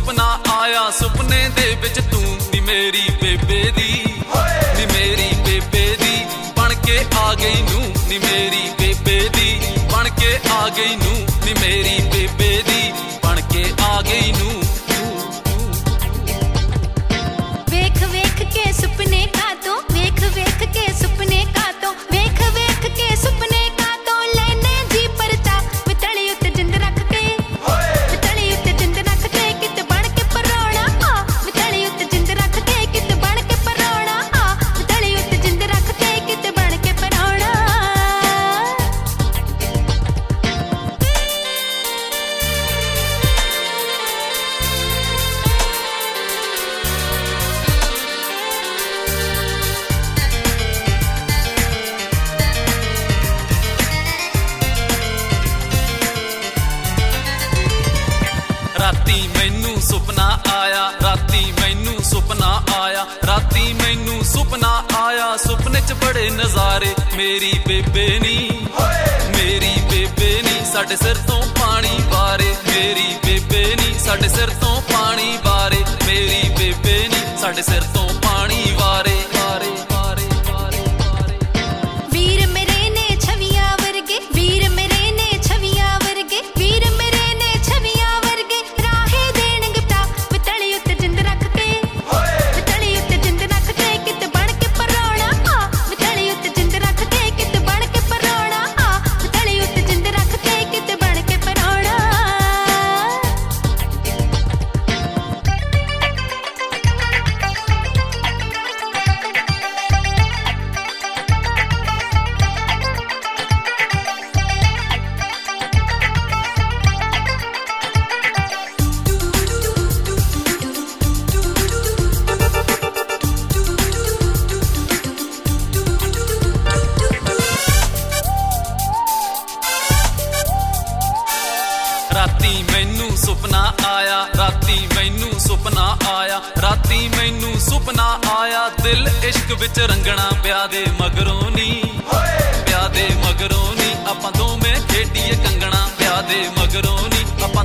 ਸੁਪਨਾ ਆਇਆ ਸੁਪਨੇ ਦੇ ਵਿੱਚ ਤੂੰ ਨੀ ਮੇਰੀ ਬੇਬੇ ਦੀ ਨੀ ਮੇਰੀ ਬੇਬੇ ਦੀ ਬਣ ਕੇ ਆ ਗਈ ਨੂੰ ਨੀ ਮੇਰੀ ਬੇਬੇ ਦੀ ਬਣ ਕੇ ਆ ਗਈ ਨੂੰ ਨੀ ਮੇਰੀ ਬੇਬੇ ਦੀ ਬਣ ਕੇ ਆ ਗਈ ਨੂੰ ਵੇਖ ਵੇਖ ਕੇ ਸੁਪਨੇ ਕਾਤੋਂ ਵੇਖ ਵੇਖ ਕੇ ਸੁਪਨੇ ਕਾਤੋਂ ਵੇਖ ਵੇਖ ਕੇ ਸੁਪਨੇ ਕਾਤੋਂ ਲੈਨੇ ਜੀ ਪਰਚਾ ਵਿਤਲੀ ਉੱਤੇ ਜਿੰਦ ਰੱਖ ਕੇ ਵਿਤਲੀ ਉੱਤੇ ਜਿੰਦ ਰੱਖ ਕੇ ਕਿਤੇ ਬਣ ਕੇ ਪਰੋਣਾ ਆ ਵਿਤਲੀ ਉੱਤੇ ਜਿੰਦ ਰੱਖ ਕੇ ਕਿਤੇ ਬਣ ਕੇ ਪਰੋਣਾ ਆ ਵਿਤਲੀ ਉੱਤੇ ਜਿੰਦ ਰੱਖ ਕੇ ਕਿਤੇ ਬਣ ਕੇ ਪਰੋਣਾ ਰਾਤੀ ਮੈਨੂੰ ਸੁਪਨਾ ਆਇਆ ਰਾਤੀ ਮੈਨੂੰ ਸੁਪਨਾ ਆਇਆ ਰਾਤੀ ਮੈਨੂੰ ਸੁਪਨਾ ਆਇਆ ਸੁਪਨੇ 'ਚ ਬੜੇ ਨਜ਼ਾਰੇ ਮੇਰੀ ਬੇਬੇ ਨੀ ਮੇਰੀ ਬੇਬੇ ਨੀ ਸਾਡੇ ਸਿਰ ਤੋਂ ਪਾਣੀ ਵਾਰੇ ਮੇਰੀ ਬੇਬੇ ਨੀ ਸਾਡੇ ਸਿਰ ਤੋਂ ਪਾਣੀ ਵਾਰੇ ਮੇਰੀ ਬੇਬੇ ਨੀ ਸਾਡੇ ਸਿਰ ਤੋਂ ਪਾਣੀ ਵਾਰੇ ਵਾਰੇ ਵਾਰੇ ਵਾਰੇ ਵਾਰੇ ਵੀਰ ਮੇਰੇ ਨੇ ਛਵੀਆਂ ਵਰਗੇ ਵੀਰ ਮੇਰੇ ਨੇ ਛਵੀਆਂ ਵਰਗੇ ਵੀਰ ਮੇਰੇ ਨੇ ਛਵੀਆਂ ਵਰਗੇ ਰਾਹੇ ਦੇਣਗੇ ਪਤਾ ਵਿਤਲੀ ਉੱਤੇ ਜਿੰਦ ਰੱਖ ਕੇ ਵਿਤਲੀ ਉੱਤੇ ਜਿੰਦ ਰੱਖ ਕੇ ਕਿਤੇ ਬਣ ਕੇ ਪਰੋਣਾ ਆ ਵਿਤਲੀ ਉੱਤੇ ਜਿੰਦ ਰੱਖ ਕੇ ਕਿਤੇ ਬਣ ਕੇ ਪਰੋਣਾ ਆ ਵਿਤਲੀ ਉੱਤੇ ਜਿੰਦ ਰੱਖ ਕੇ ਕਿਤੇ ਬਣ ਕੇ ਪਰੋਣਾ ਰਾਤੀ ਮੈਨੂੰ ਸੁਪਨਾ ਆਇਆ ਰਾਤੀ ਮੈਨੂੰ ਸੁਪਨਾ ਆਇਆ ਰਾਤੀ ਮੈਨੂੰ ਸੁਪਨਾ ਆਇਆ ਦਿਲ ਇਸ਼ਕ ਵਿੱਚ ਰੰਗਣਾ ਵਿਆਹ ਦੇ ਮਗਰੋਂ ਨੀ ਵਿਆਹ ਦੇ ਮਗਰੋਂ ਨੀ ਆਪਾਂ ਦੋਵੇਂ ਖੇਡੀਏ ਕੰਗਣਾ ਵਿਆਹ ਦੇ ਮਗਰੋਂ ਨੀ